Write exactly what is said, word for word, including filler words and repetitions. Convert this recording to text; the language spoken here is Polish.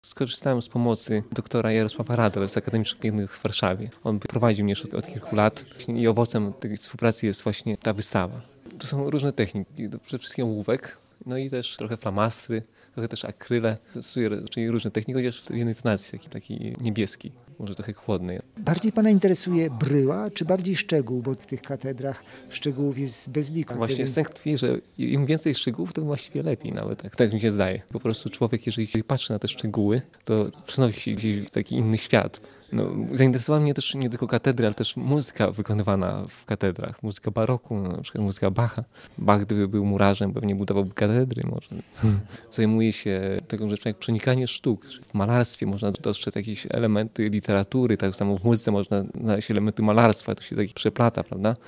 Skorzystałem z pomocy doktora Jarosława Radel z Akademii Pięknych w Warszawie. On prowadził mnie już od, od kilku lat i owocem tej współpracy jest właśnie ta wystawa. To są różne techniki, to przede wszystkim ołówek, no i też trochę flamastry, trochę też akryle. Stosuję czyli różne techniki, chociaż w jednej tonacji, takiej taki niebieskiej, może trochę chłodnej. Bardziej pana interesuje bryła, czy bardziej szczegół, bo w tych katedrach szczegółów jest bez liku. Właśnie sęk tkwi, że im więcej szczegółów, to właściwie lepiej nawet, tak, tak mi się zdaje. Po prostu człowiek, jeżeli patrzy na te szczegóły, to przenosi się gdzieś w taki inny świat. No, zainteresowała mnie też nie tylko katedry, ale też muzyka wykonywana w katedrach. Muzyka baroku, na przykład muzyka Bacha. Bach, gdyby był murarzem, pewnie budowałby katedry może. Zajmuje się taką rzeczą jak przenikanie sztuk. W malarstwie można dostrzec jakieś elementy literatury, tak samo w muzyce można znaleźć elementy malarstwa, to się tak przeplata, prawda?